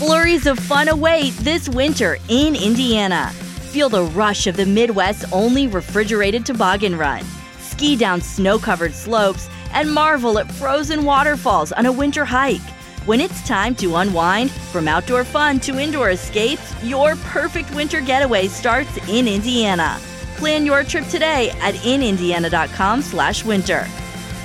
Flurries of fun await this winter in Indiana. Feel the rush of the Midwest's only refrigerated toboggan run. Ski down snow-covered slopes and marvel at frozen waterfalls on a winter hike. When it's time to unwind, from outdoor fun to indoor escapes, your perfect winter getaway starts in Indiana. Plan your trip today at inindiana.com/winter.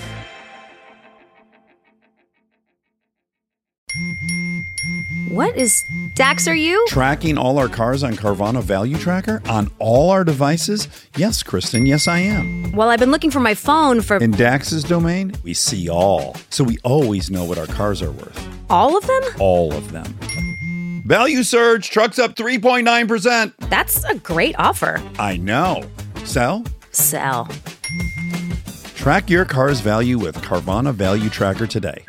What is Dax, are you? Tracking all our cars on Carvana Value Tracker on all our devices? Yes, Kristen, yes I am. Well, I've been looking for my phone for... In Dax's domain, we see all. So we always know what our cars are worth. All of them? All of them. Value surge, trucks up 3.9%. That's a great offer. I know. Sell? Sell. Track your car's value with Carvana Value Tracker today.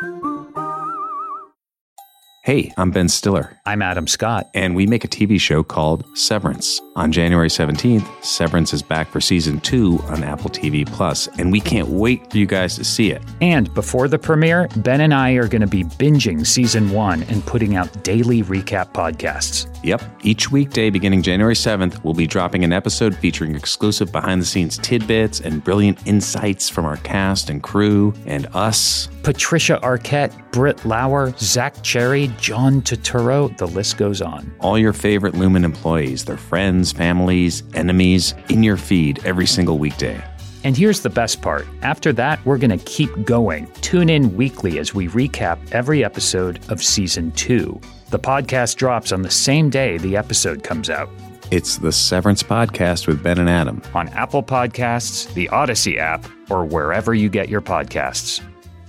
Hey, I'm Ben Stiller. I'm Adam Scott. And we make a TV show called Severance. On January 17th, Severance is back for season 2 on Apple TV+, and we can't wait for you guys to see it. And before the premiere, Ben and I are going to be binging season 1 and putting out daily recap podcasts. Yep. Each weekday beginning January 7th, we'll be dropping an episode featuring exclusive behind-the-scenes tidbits and brilliant insights from our cast and crew and us. Patricia Arquette, Britt Lauer, Zach Cherry, John Turturro, the list goes on. All your favorite Lumen employees, their friends, families, enemies, in your feed every single weekday. And here's the best part. After that, we're going to keep going. Tune in weekly as we recap every episode of Season 2. The podcast drops on the same day the episode comes out. It's the Severance Podcast with Ben and Adam. On Apple Podcasts, the Odyssey app, or wherever you get your podcasts.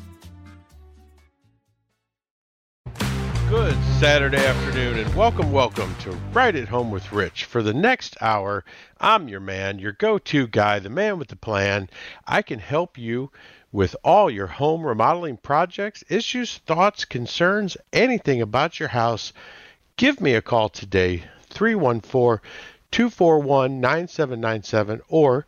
Good Saturday afternoon, and welcome to Right at Home with Rich. For the next hour, I'm your man, your go-to guy, the man with the plan. I can help you with all your home remodeling projects, issues, thoughts, concerns, anything about your house. Give me a call today, 314-241-9797 or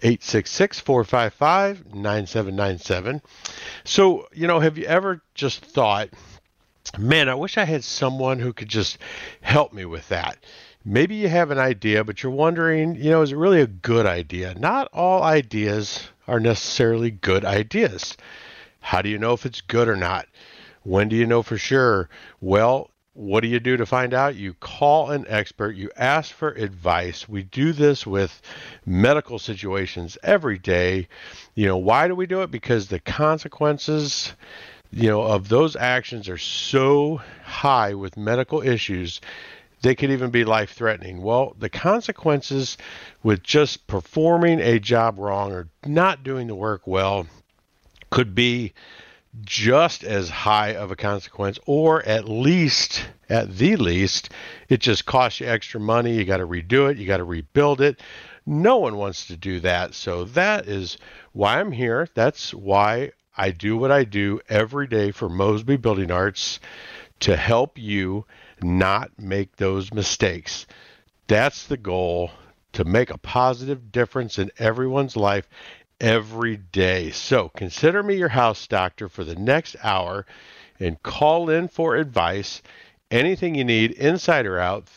866-455-9797. So, have you ever just thought, man, I wish I had someone who could just help me with that. Maybe you have an idea, but you're wondering, is it really a good idea? Not all ideas are necessarily good ideas. How do you know if it's good or not? When do you know for sure? Well, what do you do to find out? You call an expert. You ask for advice. We do this with medical situations every day. Why do we do it? Because the consequences of those actions are so high with medical issues, they could even be life-threatening. Well, the consequences with just performing a job wrong or not doing the work well could be just as high of a consequence, or at the least, it just costs you extra money. You got to redo it. You got to rebuild it. No one wants to do that. So that is why I'm here. That's why I do what I do every day for Mosby Building Arts, to help you not make those mistakes. That's the goal, to make a positive difference in everyone's life every day. So consider me your house doctor for the next hour and call in for advice. Anything you need, inside or out,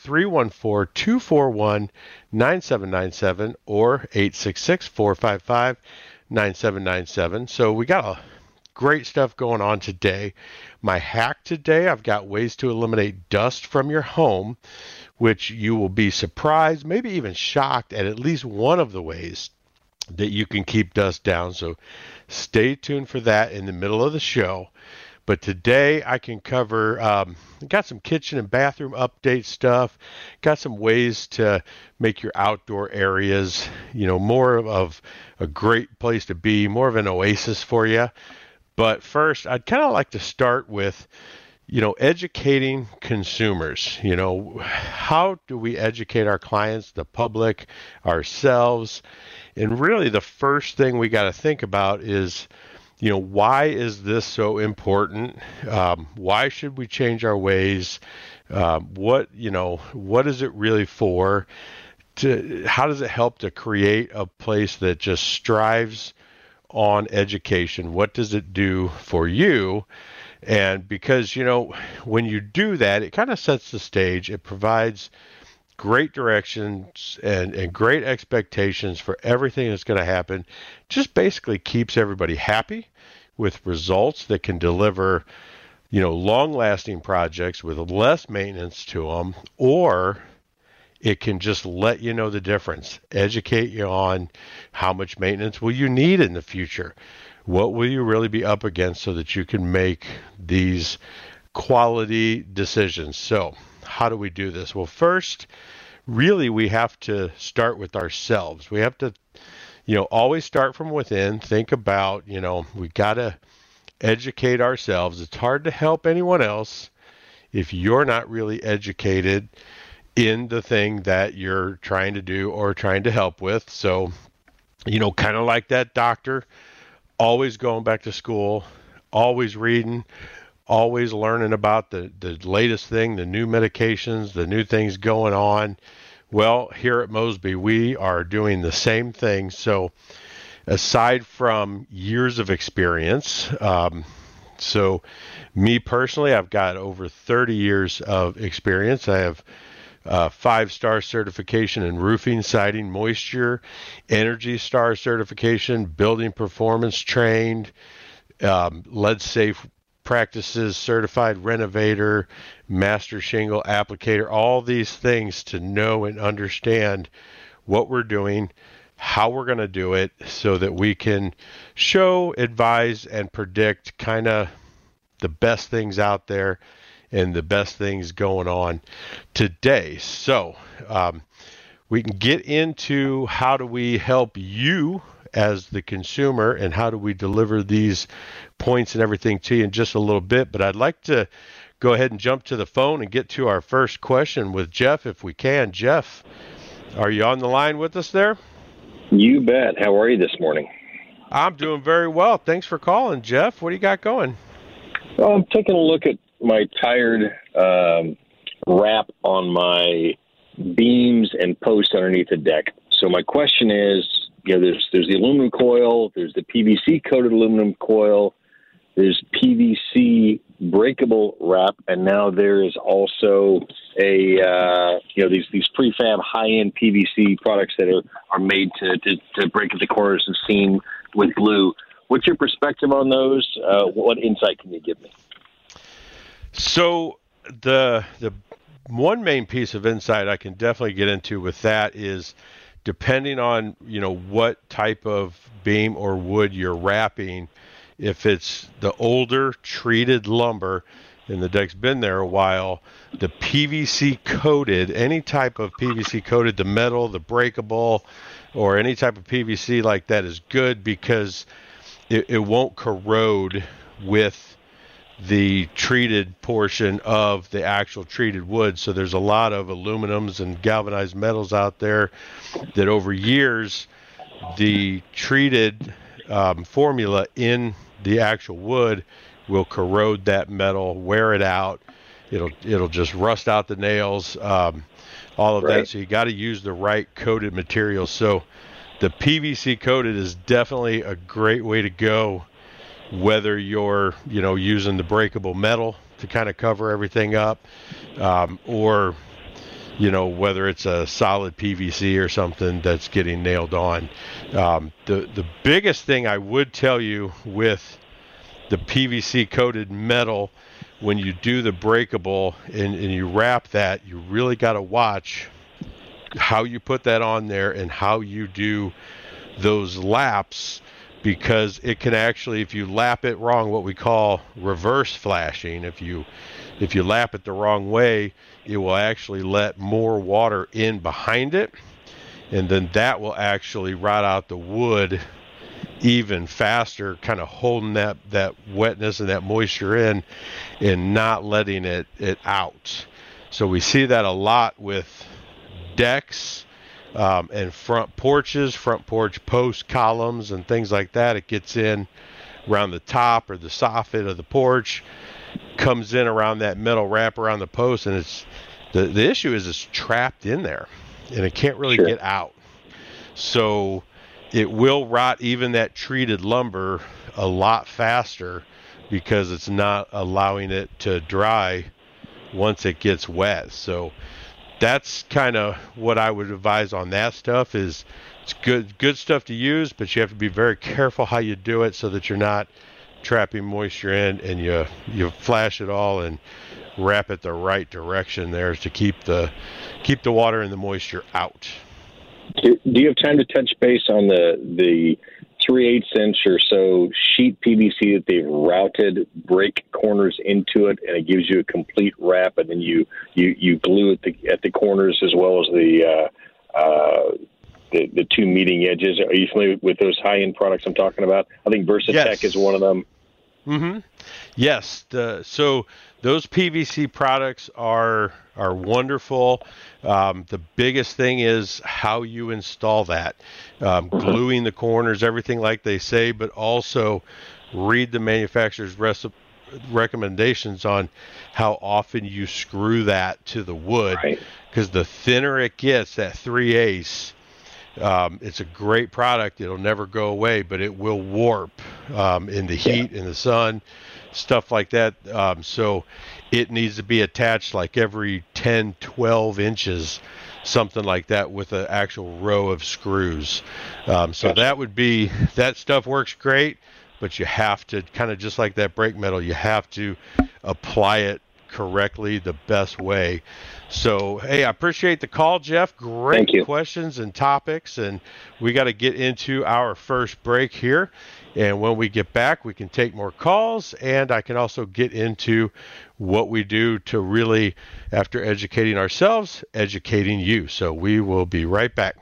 314-241-9797 or 866-455-9797. So we got a great stuff going on today. My hack today, I've got ways to eliminate dust from your home, which you will be surprised, maybe even shocked at least one of the ways that you can keep dust down. So stay tuned for that in the middle of the show. But today I can cover, got some kitchen and bathroom update stuff, got some ways to make your outdoor areas, more of a great place to be, more of an oasis for you. But first, I'd kind of like to start with, educating consumers. How do we educate our clients, the public, ourselves? And really the first thing we got to think about is, why is this so important? Why should we change our ways? What is it really for? How does it help to create a place that just strives on education? What does it do for you? And because, when you do that, it kind of sets the stage. It provides great directions and great expectations for everything that's going to happen. Just basically keeps everybody happy with results that can deliver, long-lasting projects with less maintenance to them, or it can just let you know the difference, educate you on how much maintenance will you need in the future. What will you really be up against so that you can make these quality decisions? So how do we do this? Well, first, really, we have to start with ourselves. We have to, always start from within. Think about, we got to educate ourselves. It's hard to help anyone else if you're not really educated in the thing that you're trying to do or trying to help with. So, kind of like that doctor, always going back to school, always reading, always learning about the latest thing, the new medications, the new things going on. Well, here at Mosby, we are doing the same thing. So aside from years of experience, so me personally, I've got over 30 years of experience. I have 5-star certification in roofing, siding, moisture, Energy Star certification, building performance trained, lead safe practices certified renovator, master shingle applicator, all these things to know and understand what we're doing, how we're going to do it, so that we can show, advise, and predict kind of the best things out there and the best things going on today. So we can get into how do we help you as the consumer and how do we deliver these points and everything to you in just a little bit. But I'd like to go ahead and jump to the phone and get to our first question with Jeff if we can. Jeff, are you on the line with us there? You bet. How are you this morning? I'm doing very well. Thanks for calling, Jeff. What do you got going? Well, I'm taking a look at my tired wrap on my beams and posts underneath the deck. So my question is, there's the aluminum coil, there's the PVC coated aluminum coil, there's PVC breakable wrap, and now there is also these prefab high-end PVC products that are made to break at the corners and seam with glue. What's your perspective on those? What insight can you give me? So the one main piece of insight I can definitely get into with that is, depending on what type of beam or wood you're wrapping, if it's the older treated lumber and the deck's been there a while, the PVC coated, any type of PVC coated, the metal, the breakable, or any type of PVC like that is good because it won't corrode with the treated portion of the actual treated wood. So there's a lot of aluminums and galvanized metals out there that over years, the treated formula in the actual wood will corrode that metal, wear it out. It'll just rust out the nails, all of that. So you got to use the right coated material. So the PVC coated is definitely a great way to go, whether you're, using the breakable metal to kind of cover everything up, or, whether it's a solid PVC or something that's getting nailed on. The biggest thing I would tell you with the PVC coated metal, when you do the breakable and you wrap that, you really got to watch how you put that on there and how you do those laps, because it can actually, if you lap it wrong, what we call reverse flashing, if you lap it the wrong way, it will actually let more water in behind it, and then that will actually rot out the wood even faster, kind of holding that wetness and that moisture in and not letting it out. So we see that a lot with decks and front porches, front porch post columns and things like that. It gets in around the top or the soffit of the porch, comes in around that metal wrap around the post, and it's the issue is it's trapped in there and it can't really get out. So it will rot even that treated lumber a lot faster because it's not allowing it to dry once it gets wet. So that's kind of what I would advise on that stuff. Is it's good stuff to use, but you have to be very careful how you do it so that you're not trapping moisture in, and you flash it all and wrap it the right direction there to keep the water and the moisture out. Do you have time to touch base on the 3/8 inch or so sheet PVC that they've routed break corners into it, and it gives you a complete wrap, and then you glue at the corners as well as the two meeting edges? Are you familiar with those high-end products I'm talking about? I think Versatech is one of them. Mm-hmm. Yes. So those PVC products are wonderful. The biggest thing is how you install that, gluing the corners, everything like they say, but also read the manufacturer's recommendations on how often you screw that to the wood, because the thinner it gets, that 3/8, it's a great product. It'll never go away, but it will warp in the heat, in the sun, stuff like that. So it needs to be attached like every 10, 12 inches, something like that, with an actual row of screws. So that stuff works great, but you have to kind of, just like that brake metal, you have to apply it correctly the best way. So, hey, I appreciate the call, Jeff. Great questions and topics, and we got to get into our first break here. And when we get back, we can take more calls, and I can also get into what we do to really, after educating ourselves, educating you. So we will be right back.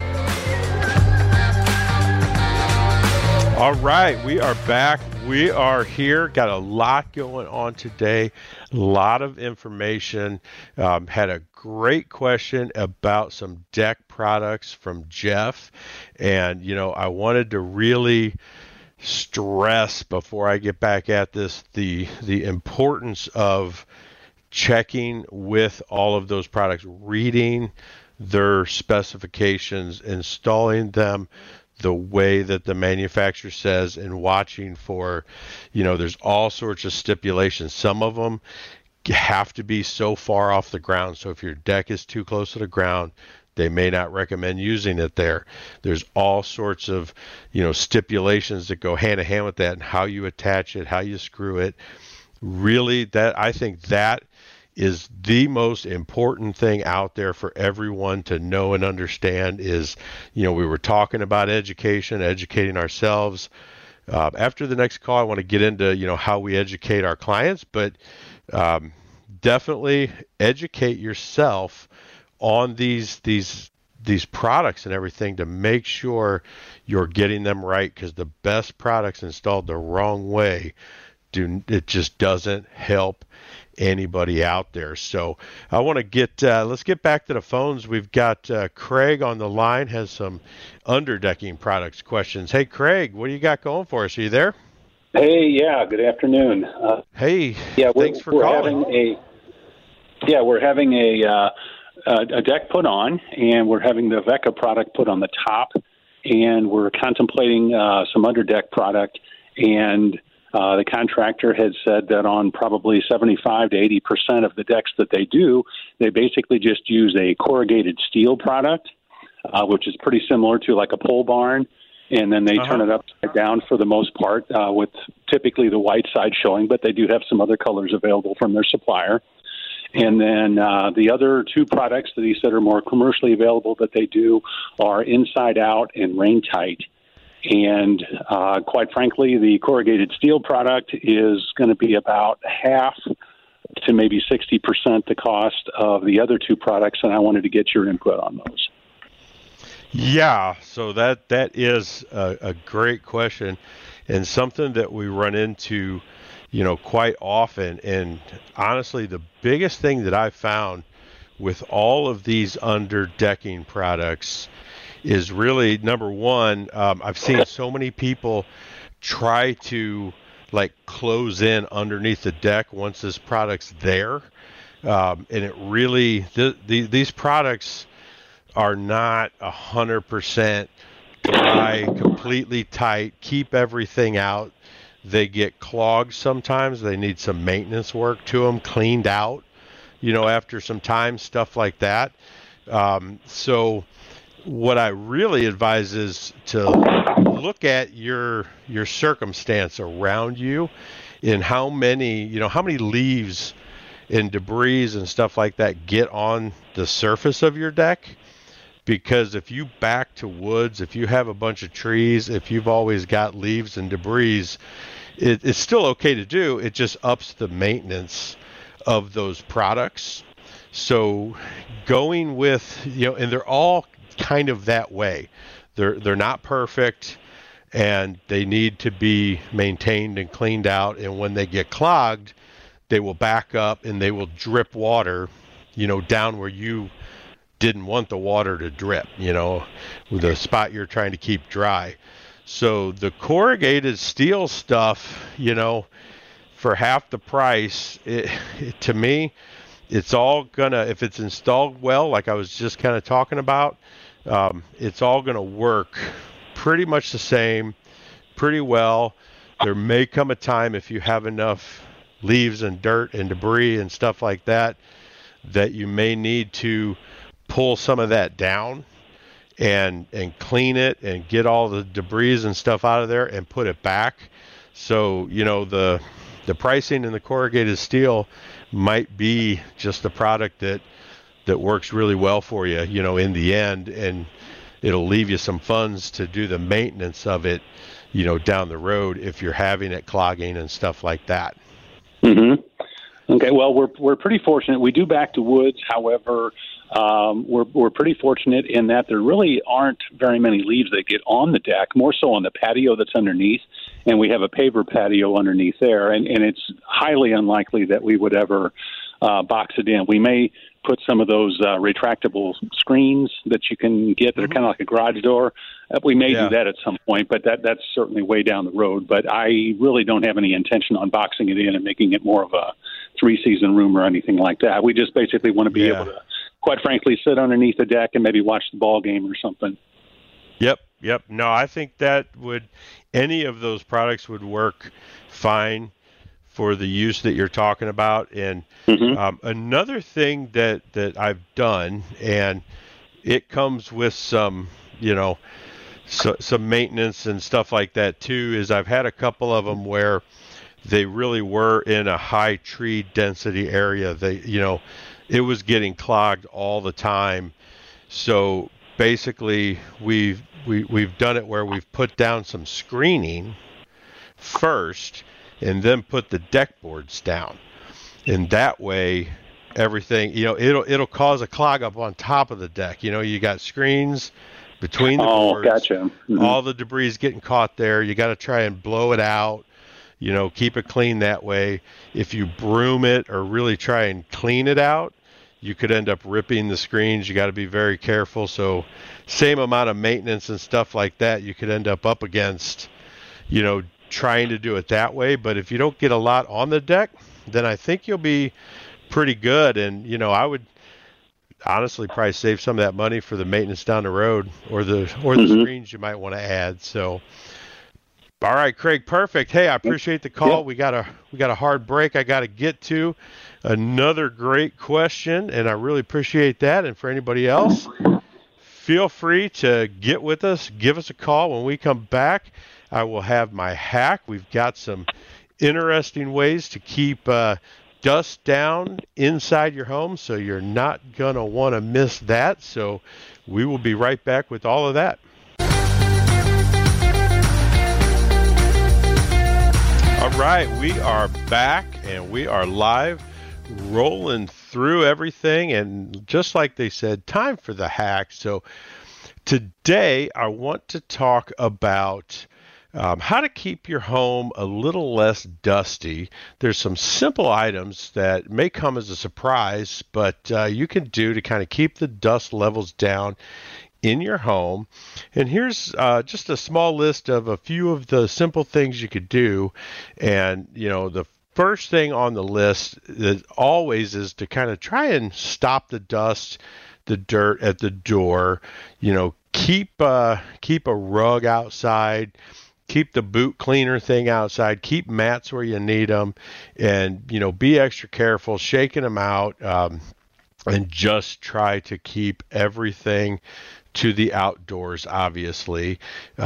All right, we are back. We are here. Got a lot going on today. A lot of information. Had a great question about some deck products from Jeff. And, I wanted to really stress, before I get back at this, the importance of checking with all of those products, reading their specifications, installing them the way that the manufacturer says, and watching for, there's all sorts of stipulations. Some of them have to be so far off the ground. So if your deck is too close to the ground, they may not recommend using it there. There's all sorts of, stipulations that go hand in hand with that, and how you attach it, how you screw it. Really, I think that is the most important thing out there for everyone to know and understand. Is, we were talking about educating ourselves. After the next call, I want to get into, how we educate our clients, but definitely educate yourself on these products and everything, to make sure you're getting them right, because the best products installed the wrong way, it just doesn't help anybody out there. So I want to let's get back to the phones. We've got Craig on the line, has some underdecking products questions. Hey, Craig, what do you got going for us? Are you there? Hey, yeah, good afternoon. Thanks for calling. We're having a deck put on, and we're having the Vecca product put on the top, and we're contemplating some underdeck product, and the contractor had said that on probably 75 to 80% of the decks that they do, they basically just use a corrugated steel product, which is pretty similar to like a pole barn, and then they turn it upside down for the most part, with typically the white side showing, but they do have some other colors available from their supplier. And then the other two products that he said are more commercially available that they do are Inside Out and Rain Tight. And quite frankly, the corrugated steel product is going to be about half to maybe 60% the cost of the other two products, and I wanted to get your input on those. Yeah, so that is a great question, and something that we run into, quite often. And honestly, the biggest thing that I found with all of these underdecking products is really, number one, I've seen so many people try to close in underneath the deck once this product's there. And it really, these products are not 100% dry, completely tight, keep everything out. they get clogged sometimes. They need some maintenance work to them, cleaned out, after some time, stuff like that. So what I really advise is to look at your circumstance around you and how many leaves and debris and stuff like that get on the surface of your deck. Because if you back to woods, if you have a bunch of trees, if you've always got leaves and debris, it's still okay to do. It just ups the maintenance of those products. So going with, and they're all kind of that way. They're not perfect, and they need to be maintained and cleaned out. And when they get clogged, they will back up and they will drip water, down where you didn't want the water to drip, with the spot you're trying to keep dry. So the corrugated steel stuff, for half the price, to me, it's all gonna, if it's installed well, like I was just kind of talking about, it's all gonna work pretty much the same, pretty well. There may come a time, if you have enough leaves and dirt and debris and stuff like that, that you may need to pull some of that down and clean it and get all the debris and stuff out of there and put it back. So, the pricing in the corrugated steel might be just the product that works really well for you, in the end, and it'll leave you some funds to do the maintenance of it, down the road if you're having it clogging and stuff like that. Mm-hmm. Okay, well, we're pretty fortunate. We do back to woods. However, we're pretty fortunate in that there really aren't very many leaves that get on the deck, more so on the patio that's underneath, and we have a paver patio underneath there, and it's highly unlikely that we would ever box it in. We may put some of those retractable screens that you can get that are kind of like a garage door. We may do that at some point, but that's certainly way down the road. But I really don't have any intention on boxing it in and making it more of a 3-season room or anything like that. We just basically want to be able to, quite frankly, sit underneath the deck and maybe watch the ball game or something. Yep. No, I think that any of those products would work fine for the use that you're talking about. And another thing that I've done, and it comes with some, some maintenance and stuff like that too, is I've had a couple of them where they really were in a high tree density area. It was getting clogged all the time. So basically we've done it where we've put down some screening first and then put the deck boards down. And that way everything, it'll cause a clog up on top of the deck. You got screens between the boards. Gotcha. Mm-hmm. All the debris is getting caught there. You got to try and blow it out. Keep it clean that way. If you broom it or really try and clean it out, you could end up ripping the screens. You got to be very careful. So same amount of maintenance and stuff like that, you could end up against, trying to do it that way. But if you don't get a lot on the deck, then I think you'll be pretty good. And, I would honestly probably save some of that money for the maintenance down the road or the screens you might want to add. So, all right, Craig, perfect. Hey, I appreciate the call. We got a hard break I got to get to. Another great question, and I really appreciate that. And for anybody else, feel free to get with us. Give us a call when we come back. I will have my hack. We've got some interesting ways to keep dust down inside your home, so you're not going to want to miss that. So we will be right back with all of that. All right, we are back and we are live, rolling through everything. And just like they said, time for the hack. So today I want to talk about how to keep your home a little less dusty. There's some simple items that may come as a surprise, but you can do to kind of keep the dust levels down in your home. And here's just a small list of a few of the simple things you could do. And, the first thing on the list is always is to kind of try and stop the dust, the dirt at the door. Keep a rug outside. keep the boot cleaner thing outside, keep mats where you need them, and, be extra careful shaking them out, and just try to keep everything to the outdoors, obviously.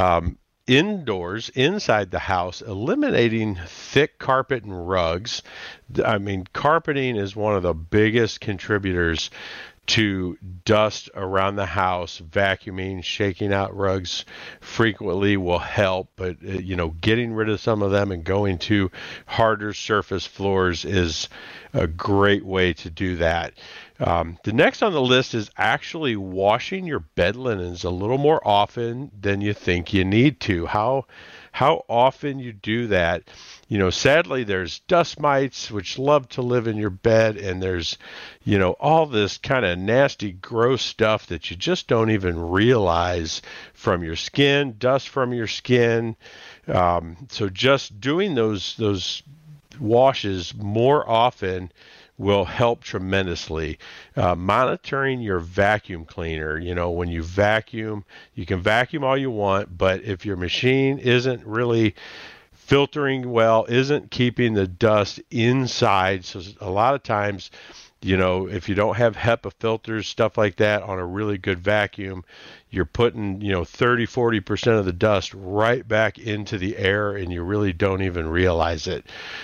Indoors, inside the house, eliminating thick carpet and rugs. I mean, carpeting is one of the biggest contributors to dust around the house. Vacuuming, shaking out rugs frequently will help, but getting rid of some of them and going to harder surface floors is a great way to do that. The next on the list is actually washing your bed linens a little more often than you think you need to. How often you do that. Sadly, there's dust mites which love to live in your bed, and there's, all this kind of nasty, gross stuff that you just don't even realize from your skin, dust from your skin. So just doing those washes more often will help tremendously. Monitoring your vacuum cleaner. When you vacuum, you can vacuum all you want, but if your machine isn't really filtering well, isn't keeping the dust inside, so a lot of times, if you don't have HEPA filters, stuff like that on a really good vacuum, you're putting, 30-40% of the dust right back into the air, and you really don't even realize it.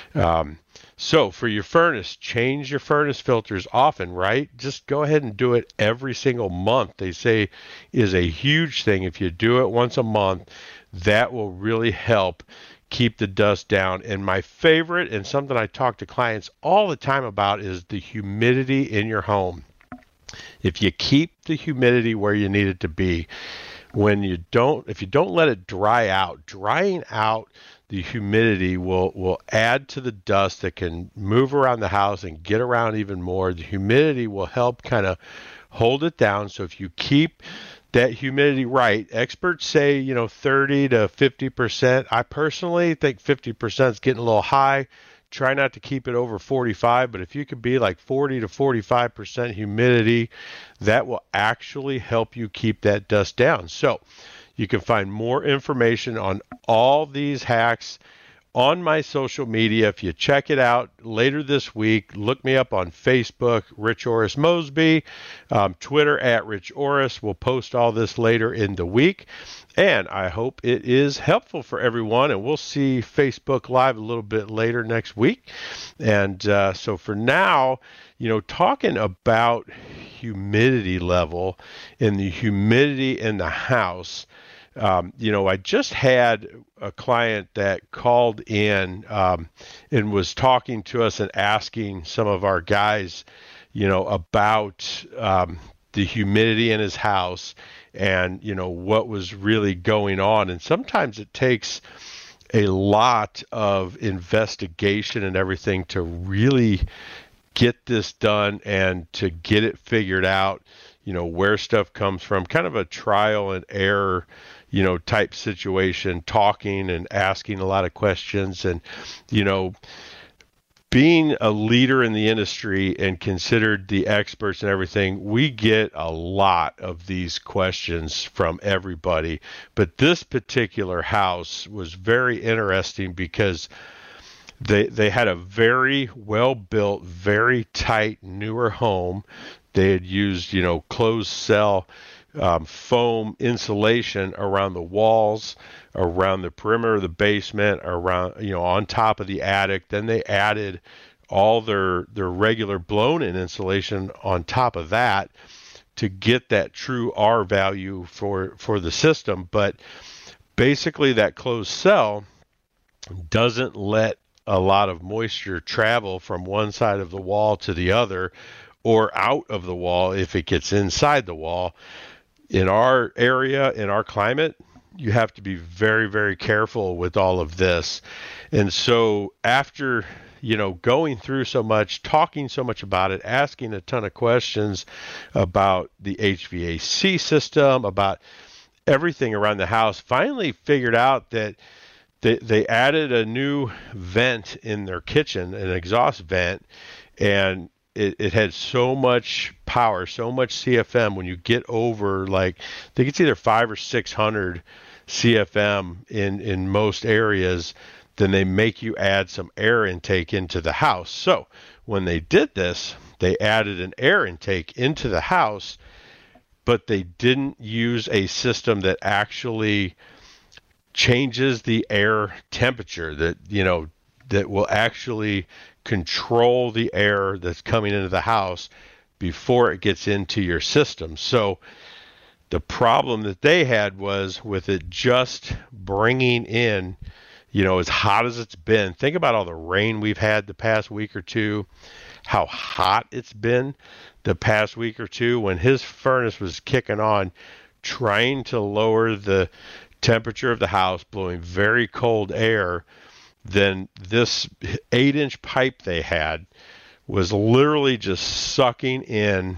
So for your furnace, change your furnace filters often, right? Just go ahead and do it every single month. They say is a huge thing. If you do it once a month, that will really help keep the dust down. And my favorite, and something I talk to clients all the time about, is the humidity in your home. If you keep the humidity where you need it to be, if you don't let it dry out, drying out the humidity will add to the dust that can move around the house and get around even more. The humidity will help kind of hold it down. So if you keep that humidity right, experts say, 30 to 50%. I personally think 50% is getting a little high. Try not to keep it over 45, but if you could be like 40 to 45% humidity, that will actually help you keep that dust down. So you can find more information on all these hacks on my social media. If you check it out later this week, look me up on Facebook, Rich Orris Mosby, Twitter at Rich Orris. We'll post all this later in the week, and I hope it is helpful for everyone, and we'll see Facebook Live a little bit later next week. And so for now, talking about humidity level and the humidity in the house, I just had a client that called in and was talking to us and asking some of our guys, about the humidity in his house and, what was really going on. And sometimes it takes a lot of investigation and everything to really get this done and to get it figured out, where stuff comes from, kind of a trial and error type situation, talking and asking a lot of questions. And, being a leader in the industry and considered the experts and everything, we get a lot of these questions from everybody. But this particular house was very interesting because they had a very well-built, very tight, newer home. They had used, closed cell foam insulation around the walls, around the perimeter of the basement, around, on top of the attic. Then they added all their regular blown-in insulation on top of that to get that true R value for the system. But basically that closed cell doesn't let a lot of moisture travel from one side of the wall to the other or out of the wall if it gets inside the wall. In our area, in our climate, you have to be very, very careful with all of this. And so after, going through so much, talking so much about it, asking a ton of questions about the HVAC system, about everything around the house, finally figured out that they added a new vent in their kitchen, an exhaust vent, and it had so much power, so much CFM. When you get over, I think it's either 500 or 600 CFM in most areas, then they make you add some air intake into the house. So when they did this, they added an air intake into the house, but they didn't use a system that actually changes the air temperature, that will actually control the air that's coming into the house before it gets into your system. So the problem that they had was with it just bringing in, as hot as it's been. Think about all the rain we've had the past week or two, how hot it's been the past week or two. When his furnace was kicking on, trying to lower the temperature of the house, blowing very cold air, then this 8-inch pipe they had was literally just sucking in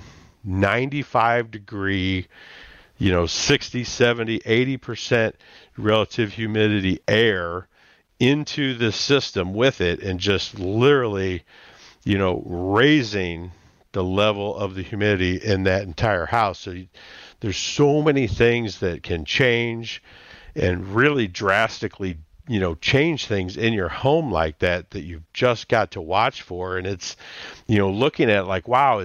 95 degree, 60, 70, 80% relative humidity air into the system with it, and just literally, raising the level of the humidity in that entire house. So there's so many things that can change and really drastically, change things in your home like that you've just got to watch for. And it's, looking at like, wow,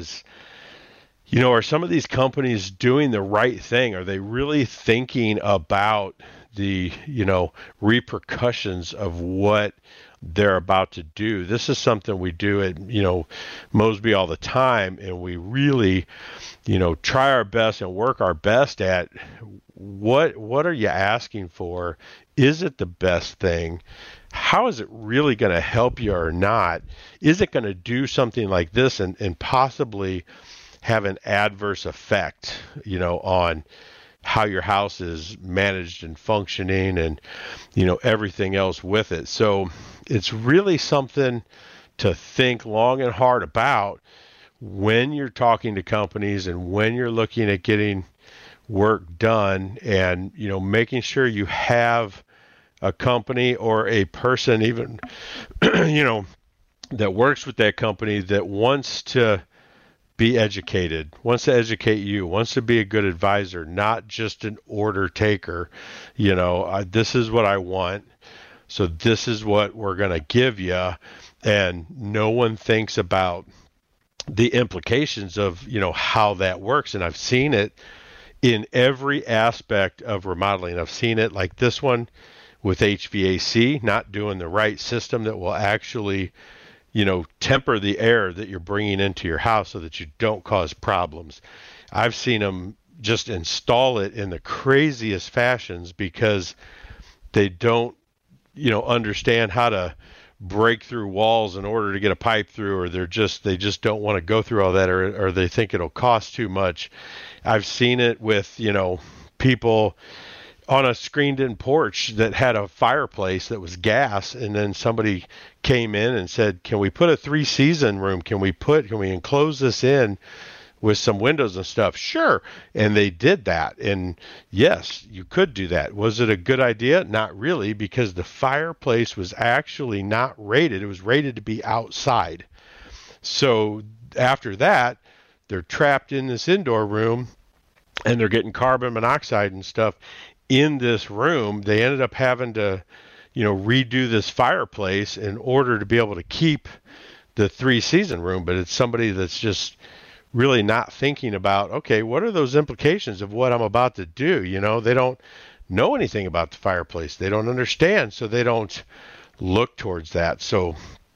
are some of these companies doing the right thing? Are they really thinking about the, repercussions of what they're about to do? This is something we do at, Mosby all the time, and we really, try our best and work our best at what are you asking for? Is it the best thing? How is it really going to help you or not? Is it going to do something like this and possibly have an adverse effect, on how your house is managed and functioning and, everything else with it. So it's really something to think long and hard about when you're talking to companies and when you're looking at getting work done, and, making sure you have a company or a person even, that works with that company that wants to be educated, wants to educate you, wants to be a good advisor, not just an order taker. This is what I want, so this is what we're going to give you. And no one thinks about the implications of, how that works. And I've seen it in every aspect of remodeling. I've seen it like this one with HVAC, not doing the right system that will actually, temper the air that you're bringing into your house so that you don't cause problems. I've seen them just install it in the craziest fashions because they don't, understand how to break through walls in order to get a pipe through, or they just don't want to go through all that, or they think it'll cost too much. I've seen it with, people on a screened-in porch that had a fireplace that was gas, and then somebody came in and said, can we put a 3-season room? Can we enclose this in with some windows and stuff? Sure. And they did that. And yes, you could do that. Was it a good idea? Not really, because the fireplace was actually not rated. It was rated to be outside. So after that, they're trapped in this indoor room and they're getting carbon monoxide and stuff in this room. They ended up having to, redo this fireplace in order to be able to keep the 3-season room. But it's somebody that's just really not thinking about, okay, what are those implications of what I'm about to do? They don't know anything about the fireplace. They don't understand, so they don't look towards that. So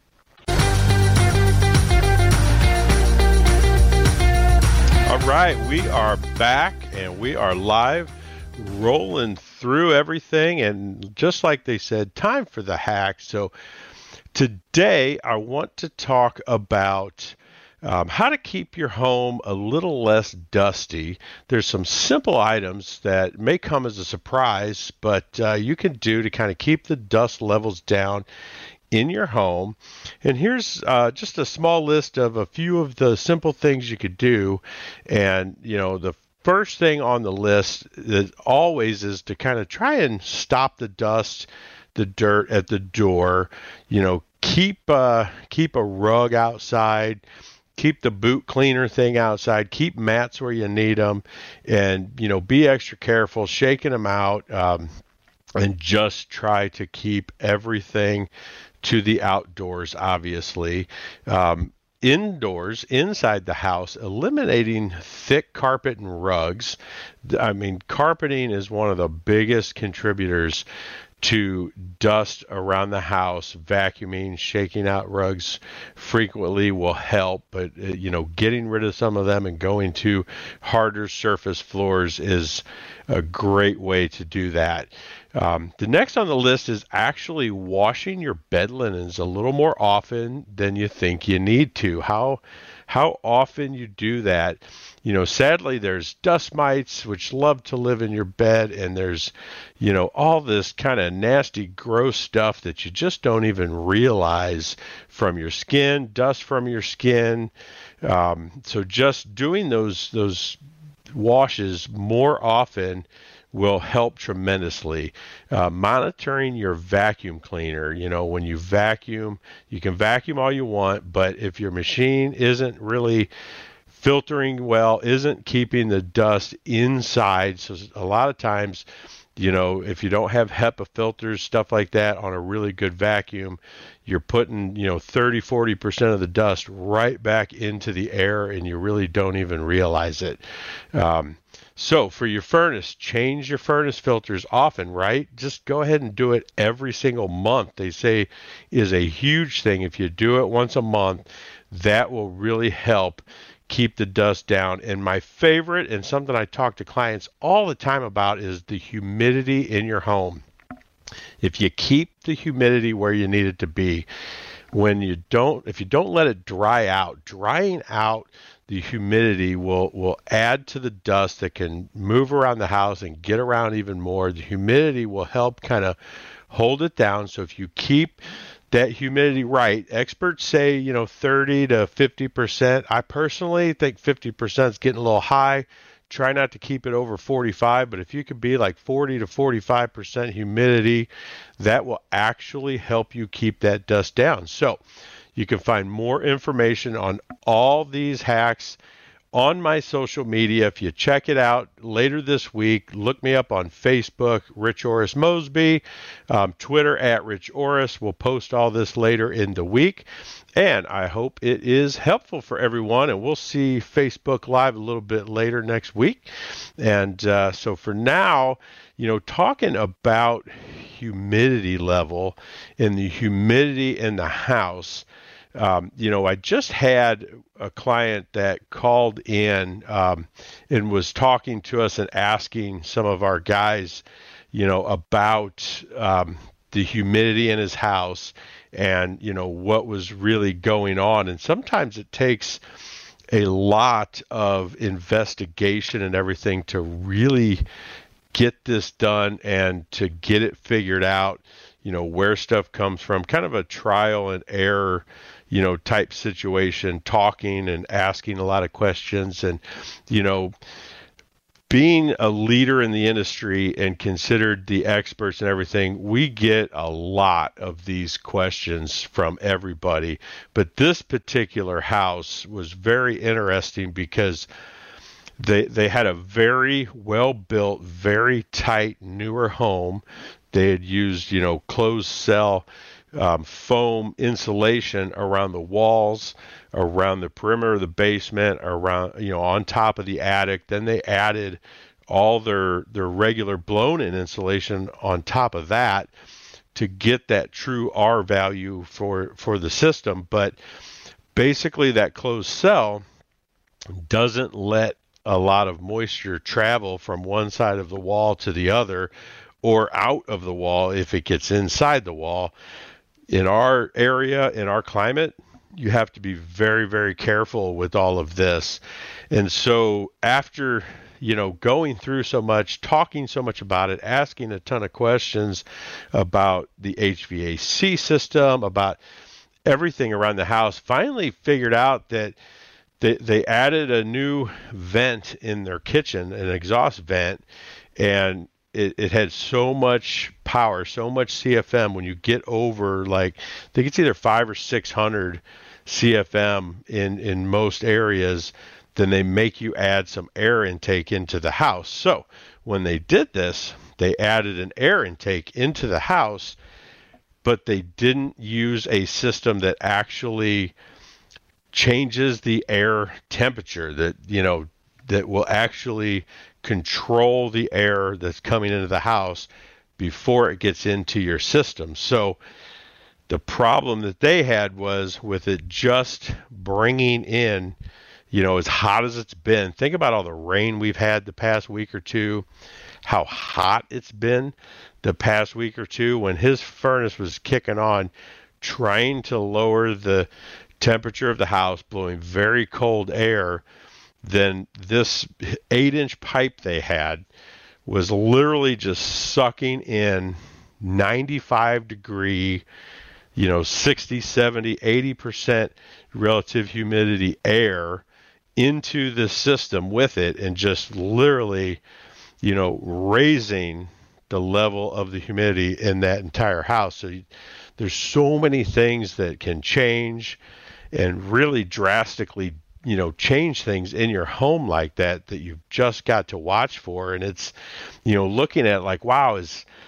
all right, we are back and we are live, rolling through everything, and just like they said, time for the hack. So today I want to talk about how to keep your home a little less dusty. There's some simple items that may come as a surprise, but you can do to kind of keep the dust levels down in your home. And here's just a small list of a few of the simple things you could do. And, the first thing on the list is always is to kind of try and stop the dust, the dirt at the door. Keep a rug outside. Keep the boot cleaner thing outside. Keep mats where you need them, and be extra careful shaking them out. and just try to keep everything to the outdoors, obviously. Indoors, inside the house, eliminating thick carpet and rugs. I mean, carpeting is one of the biggest contributors to dust around the house. Vacuuming, shaking out rugs frequently will help, but getting rid of some of them and going to harder surface floors is a great way to do that. The next on the list is actually washing your bed linens a little more often than you think you need to. How often you do that. Sadly, there's dust mites which love to live in your bed, and there's, all this kind of nasty, gross stuff that you just don't even realize from your skin, dust from your skin. So just doing those washes more often will help tremendously. Monitoring your vacuum cleaner. When you vacuum, you can vacuum all you want, but if your machine isn't really filtering well, isn't keeping the dust inside, so a lot of times, if you don't have HEPA filters, stuff like that on a really good vacuum, you're putting, 30-40% of the dust right back into the air, and you really don't even realize it. So for your furnace, change your furnace filters often, right? Just go ahead and do it every single month. They say is a huge thing. If you do it once a month, that will really help keep the dust down. And my favorite, and something I talk to clients all the time about, is the humidity in your home. If you keep the humidity where you need it to be, if you don't let it drying out the humidity will add to the dust that can move around the house and get around even more. The humidity will help kind of hold it down. So if you keep that humidity right, experts say, 30 to 50%. I personally think 50% is getting a little high. Try not to keep it over 45, but if you could be like 40 to 45% humidity, that will actually help you keep that dust down. So you can find more information on all these hacks on my social media. If you check it out later this week, look me up on Facebook, Rich Orris Mosby, Twitter @Rich Orris. We'll post all this later in the week. And I hope it is helpful for everyone. And we'll see Facebook Live a little bit later next week. And so for now, talking about humidity level and the humidity in the house, I just had a client that called in and was talking to us and asking some of our guys, about the humidity in his house and, what was really going on. And sometimes it takes a lot of investigation and everything to really get this done and to get it figured out, where stuff comes from, kind of a trial and error type situation, talking and asking a lot of questions. And, being a leader in the industry and considered the experts and everything, we get a lot of these questions from everybody. But this particular house was very interesting because they had a very well-built, very tight, newer home. They had used, closed cell foam insulation around the walls, around the perimeter of the basement, around, on top of the attic. Then they added all their regular blown-in insulation on top of that to get that true R value for the system. But basically that closed cell doesn't let a lot of moisture travel from one side of the wall to the other or out of the wall if it gets inside the wall. In our area, in our climate, you have to be very, very careful with all of this. And so after, going through so much, talking so much about it, asking a ton of questions about the HVAC system, about everything around the house, finally figured out that they added a new vent in their kitchen, an exhaust vent, and it had so much power, so much CFM. When you get over, I think it's either 500 or 600 CFM in most areas, then they make you add some air intake into the house. So when they did this, they added an air intake into the house, but they didn't use a system that actually changes the air temperature, that will actually control the air that's coming into the house before it gets into your system. So the problem that they had was with it just bringing in, as hot as it's been. Think about all the rain we've had the past week or two, how hot it's been the past week or two. When his furnace was kicking on, trying to lower the temperature of the house, blowing very cold air, then this 8-inch pipe they had was literally just sucking in 95 degree, 60, 70, 80% relative humidity air into the system with it, and just literally, raising the level of the humidity in that entire house. So there's so many things that can change and really drastically, change things in your home like that you've just got to watch for. And it's, looking at like, wow,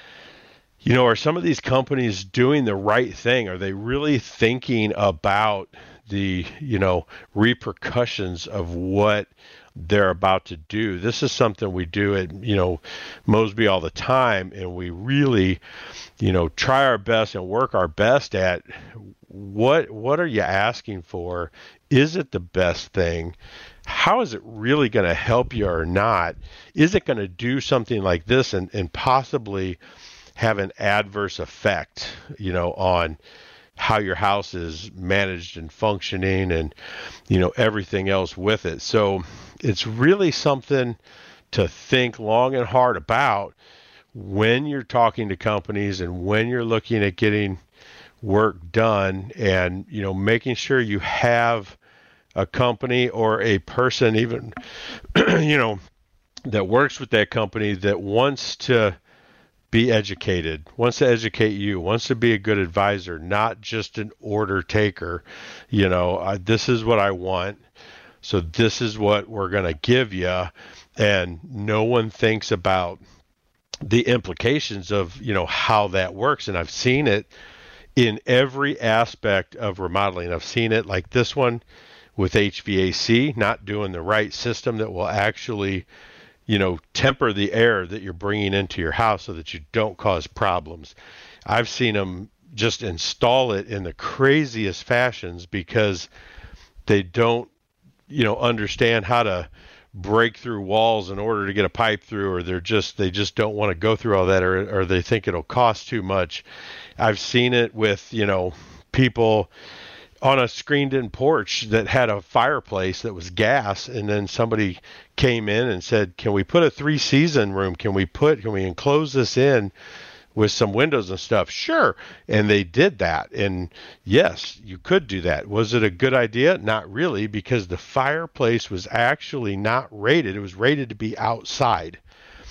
are some of these companies doing the right thing? Are they really thinking about the, repercussions of what they're about to do? This is something we do at, Mosby all the time. And we really, try our best and work our best at what are you asking for? Is it the best thing? How is it really going to help you or not? Is it going to do something like this and possibly have an adverse effect, on how your house is managed and functioning and, everything else with it. So it's really something to think long and hard about when you're talking to companies and when you're looking at getting work done, and, making sure you have a company or a person even, that works with that company that wants to be educated, wants to educate you, wants to be a good advisor, not just an order taker. This is what I want, so this is what we're going to give you. And no one thinks about the implications of, how that works. And I've seen it in every aspect of remodeling. I've seen it like this one with HVAC, not doing the right system that will actually, temper the air that you're bringing into your house so that you don't cause problems. I've seen them just install it in the craziest fashions because they don't, understand how to break through walls in order to get a pipe through, or they just don't want to go through all that, or they think it'll cost too much. I've seen it with, people on a screened-in porch that had a fireplace that was gas, and then somebody came in and said, can we put a 3-season room? Can we enclose this in with some windows and stuff? Sure. And they did that. And yes, you could do that. Was it a good idea? Not really, because the fireplace was actually not rated. It was rated to be outside.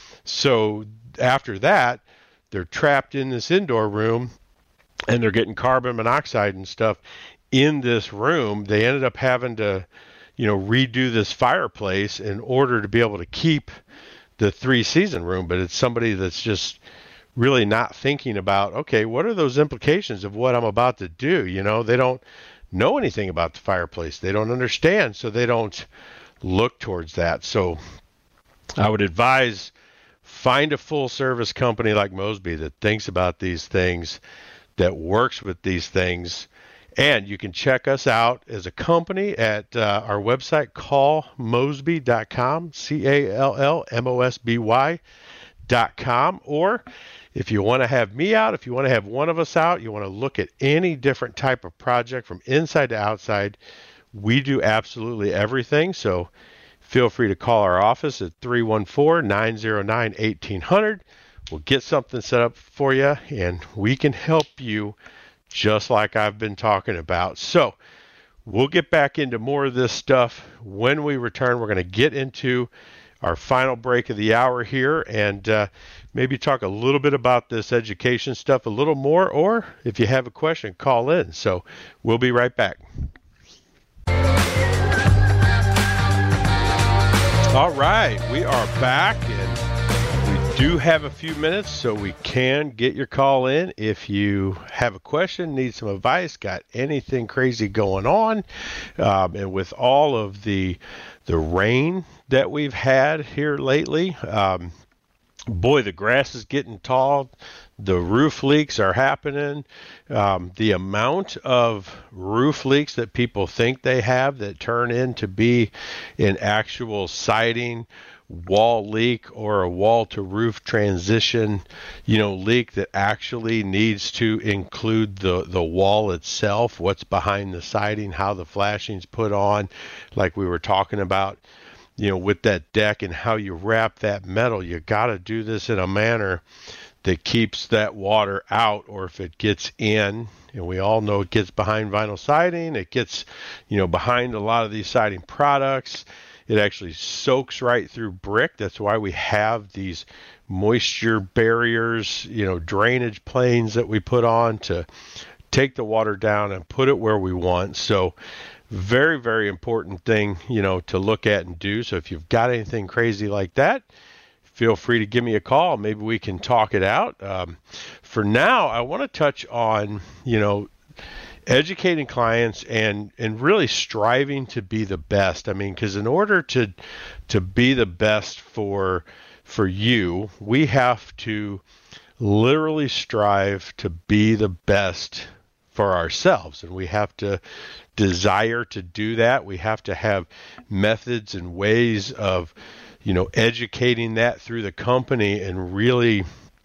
So after that, they're trapped in this indoor room and they're getting carbon monoxide and stuff in this room. They ended up having to, redo this fireplace in order to be able to keep the 3-season room. But it's somebody that's just really not thinking about, okay, what are those implications of what I'm about to do? They don't know anything about the fireplace. They don't understand, so they don't look towards that. So I would advise, find a full service company like Mosby that thinks about these things, that works with these things. And you can check us out as a company at our website, callmosby.com, CALLMOSBY.com. Or if you want to have me out, if you want to have one of us out, you want to look at any different type of project from inside to outside, we do absolutely everything. So feel free to call our office at 314-909-1800. We'll get something set up for you, and we can help you just like I've been talking about. So we'll get back into more of this stuff when we return. We're going to get into our final break of the hour here and maybe talk a little bit about this education stuff a little more, or if you have a question, call in. So we'll be right back. All right, we are back, and we do have a few minutes, so we can get your call in if you have a question, need some advice, got anything crazy going on. And with all of the rain that we've had here lately, boy, the grass is getting tall. The roof leaks are happening. The amount of roof leaks that people think they have that turn into be an actual siding wall leak or a wall to roof transition, leak that actually needs to include the wall itself, what's behind the siding, how the flashing's put on, like we were talking about, with that deck and how you wrap that metal. You got to do this in a manner that keeps that water out, or if it gets in, and we all know it gets behind vinyl siding, it gets, behind a lot of these siding products, it actually soaks right through brick. That's why we have these moisture barriers, drainage planes that we put on to take the water down and put it where we want. So very, very important thing, to look at and do. So if you've got anything crazy like that, feel free to give me a call. Maybe we can talk it out. For now, I want to touch on, educating clients and really striving to be the best. I mean, because in order to be the best for you, we have to literally strive to be the best for ourselves, and we have to desire to do that. We have to have methods and ways of educating that through the company and really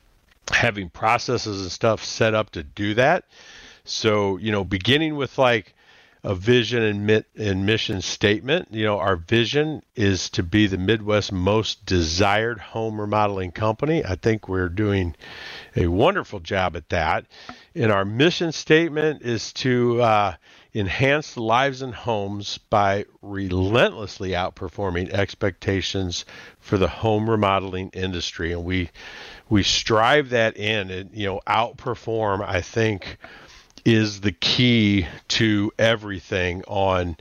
having processes and stuff set up to do that. So, beginning with like a vision and mission statement, our vision is to be the Midwest's most desired home remodeling company. I think we're doing a wonderful job at that. And our mission statement is to enhance the lives and homes by relentlessly outperforming expectations for the home remodeling industry. And we strive that in, and, outperform, I think, is the key to everything on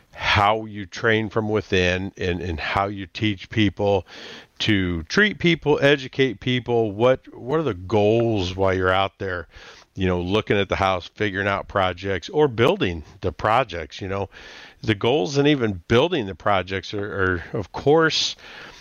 how you train from within and how you teach people to treat people, educate people. What are the goals while you're out there, looking at the house, figuring out projects or building the projects. The goals and even building the projects are of course,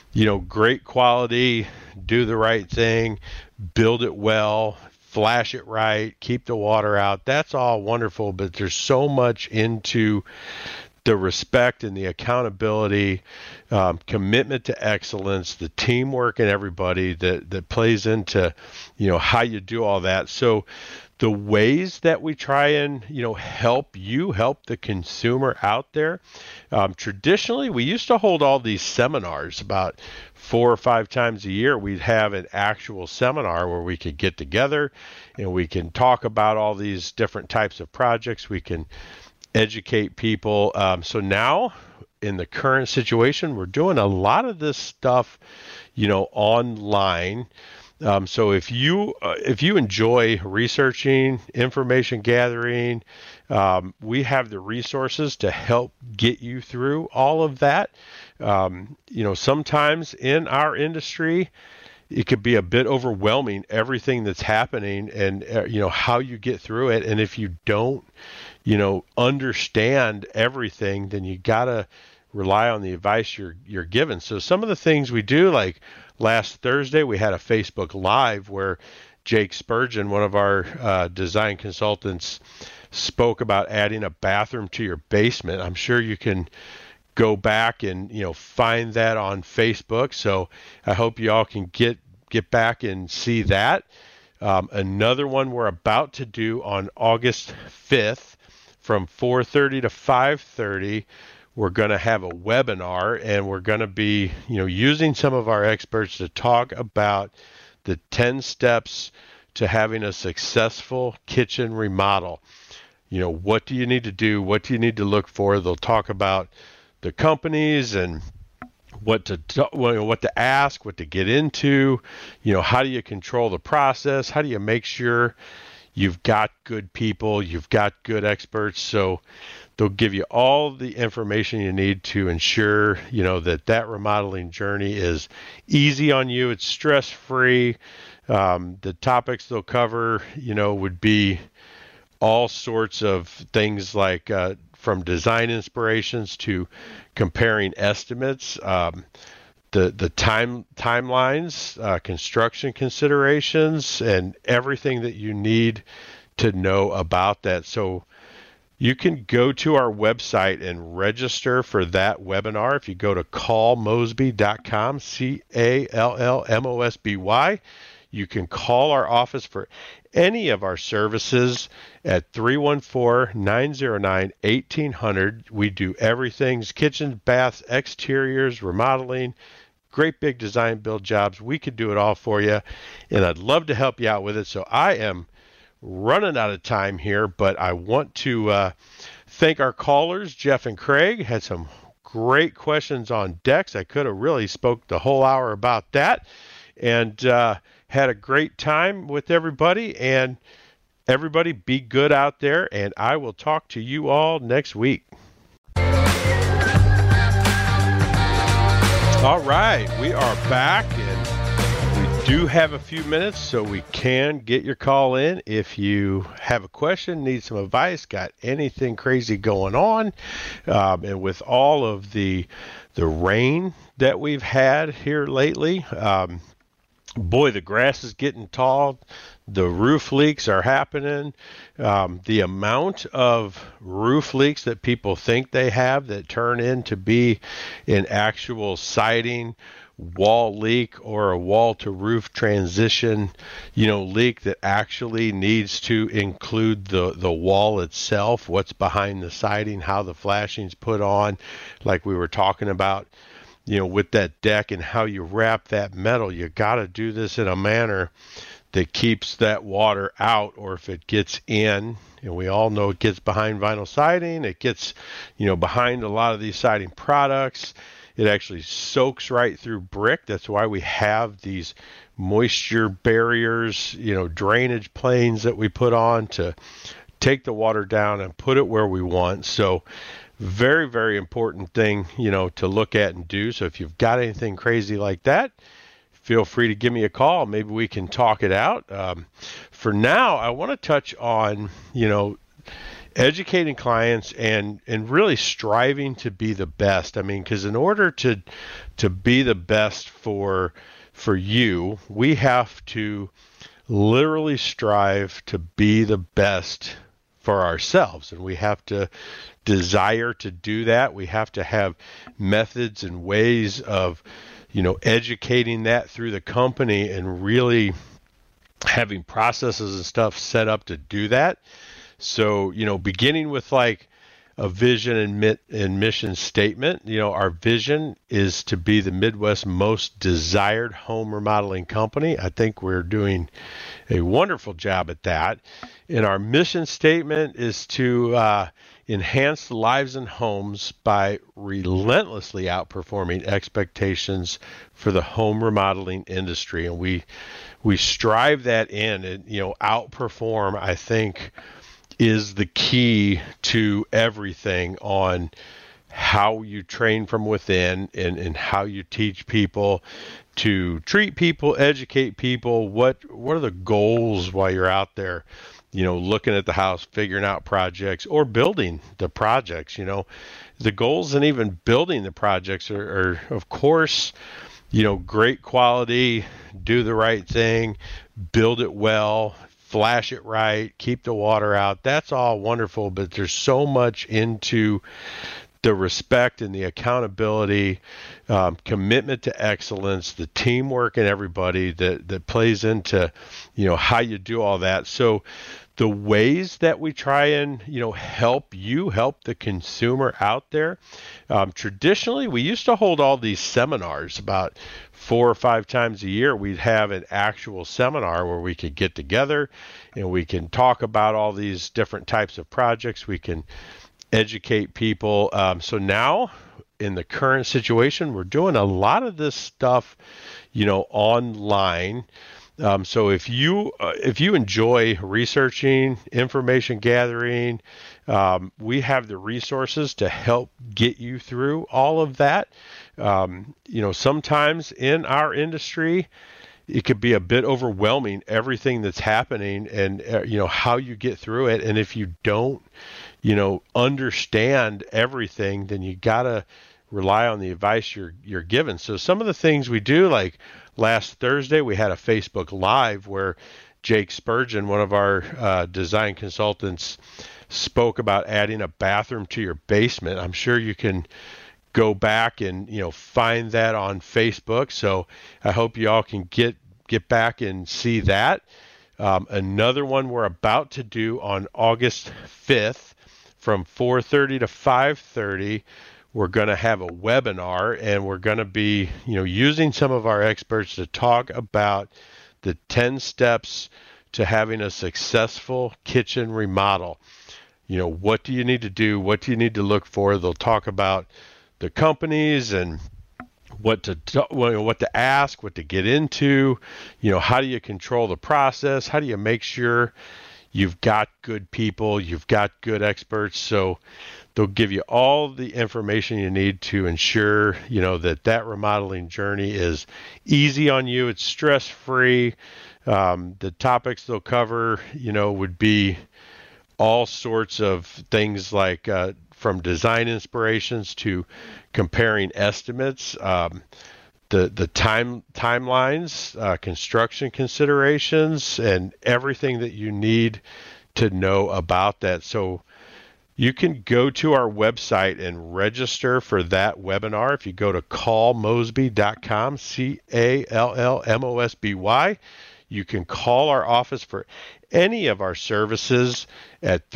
great quality, do the right thing, build it well, flash it right, keep the water out. That's all wonderful, but there's so much into the respect and the accountability, commitment to excellence, the teamwork and everybody that plays into, how you do all that. So the ways that we try and, help the consumer out there. Traditionally, we used to hold all these seminars about 4 or 5 times a year. We'd have an actual seminar where we could get together and we can talk about all these different types of projects. We can educate people. So now in the current situation, we're doing a lot of this stuff, online. So if you enjoy researching, information gathering, we have the resources to help get you through all of that. Sometimes in our industry, it could be a bit overwhelming, everything that's happening and, how you get through it. And if you don't, understand everything, then you got to rely on the advice you're given. So some of the things we do, like last Thursday, we had a Facebook Live where Jake Spurgeon, one of our design consultants, spoke about adding a bathroom to your basement. I'm sure you can go back and, find that on Facebook. So I hope you all can get back and see that. Another one we're about to do on August 5th from 4:30 to 5:30. We're going to have a webinar, and we're going to be, using some of our experts to talk about the 10 steps to having a successful kitchen remodel. What do you need to do? What do you need to look for? They'll talk about the companies and what to ask, what to get into, how do you control the process? How do you make sure you've got good people, you've got good experts? So They'll give you all the information you need to ensure, that remodeling journey is easy on you. It's stress-free. The topics they'll cover, would be all sorts of things like from design inspirations to comparing estimates, the timelines, construction considerations, and everything that you need to know about that. So you can go to our website and register for that webinar. If you go to callmosby.com, CALLMOSBY, you can call our office for any of our services at 314-909-1800. We do everything: kitchens, baths, exteriors, remodeling, great big design build jobs. We could do it all for you, and I'd love to help you out with it. So I am running out of time here, but I want to thank our callers. Jeff and Craig had some great questions on decks. I could have really spoke the whole hour about that, and had a great time with everybody. And everybody be good out there, and I will talk to you all next week. All right, we are back, and we do have a few minutes, so we can get your call in if you have a question, need some advice, got anything crazy going on. And with all of the rain that we've had here lately, boy, the grass is getting tall. The roof leaks are happening. The amount of roof leaks that people think they have that turn into be an actual siding wall leak or a wall to roof transition, leak that actually needs to include the wall itself, what's behind the siding, how the flashing's put on, like we were talking about, with that deck, and how you wrap that metal. You got to do this in a manner that keeps that water out, or if it gets in, and we all know it gets behind vinyl siding, it gets, behind a lot of these siding products. It actually soaks right through brick. That's why we have these moisture barriers, drainage planes that we put on to take the water down and put it where we want. So very, very important thing, to look at and do. So if you've got anything crazy like that, feel free to give me a call. Maybe we can talk it out. For now, I want to touch on, educating clients and really striving to be the best. I mean, because in order to be the best for you, we have to literally strive to be the best for ourselves, and we have to desire to do that. We have to have methods and ways of, educating that through the company, and really having processes and stuff set up to do that. So, beginning with like a vision and mission statement, our vision is to be the Midwest's most desired home remodeling company. I think we're doing a wonderful job at that. And our mission statement is to enhance the lives and homes by relentlessly outperforming expectations for the home remodeling industry. And we strive that in, and, outperform, I think, is the key to everything on how you train from within, and how you teach people to treat people, educate people. What are the goals while you're out there, looking at the house, figuring out projects, or building the projects. The goals and even building the projects are of course, great quality, do the right thing, build it well, flash it right, keep the water out. That's all wonderful, but there's so much into the respect and the accountability, commitment to excellence, the teamwork and everybody that plays into, how you do all that. So the ways that we try and, help the consumer out there. Traditionally, we used to hold all these seminars about 4 or 5 times a year. We'd have an actual seminar where we could get together and we can talk about all these different types of projects. We can educate people. So now in the current situation, we're doing a lot of this stuff, online. So if you enjoy researching, information gathering, we have the resources to help get you through all of that. Sometimes in our industry, it could be a bit overwhelming, everything that's happening and, how you get through it. And if you don't, understand everything, then you got to rely on the advice you're given. So some of the things we do, like last Thursday, we had a Facebook Live where Jake Spurgeon, one of our design consultants, spoke about adding a bathroom to your basement. I'm sure you can go back and find that on Facebook. So I hope you all can get back and see that. Another one we're about to do on August 5th from 4:30 to 5:30. We're going to have a webinar, and we're going to be, using some of our experts to talk about the 10 steps to having a successful kitchen remodel. What do you need to do? What do you need to look for? They'll talk about the companies and what to ask, what to get into, how do you control the process? How do you make sure you've got good people, you've got good experts? So they'll give you all the information you need to ensure, that remodeling journey is easy on you. It's stress-free. The topics they'll cover, would be all sorts of things like from design inspirations to comparing estimates, the timelines, construction considerations, and everything that you need to know about that. So you can go to our website and register for that webinar. If you go to callmosby.com, CALLMOSBY, you can call our office for any of our services at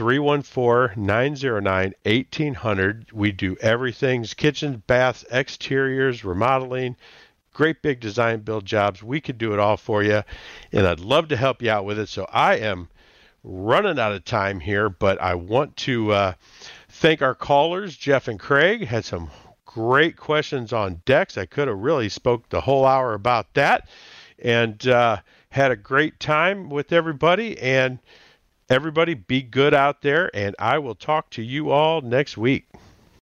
314-909-1800. We do everything: kitchens, baths, exteriors, remodeling, great big design build jobs. We could do it all for you, and I'd love to help you out with it. So I am running out of time here, but I want to thank our callers. Jeff and Craig had some great questions on decks. I could have really spoke the whole hour about that, and had a great time with everybody. And everybody be good out there, and I will talk to you all next week.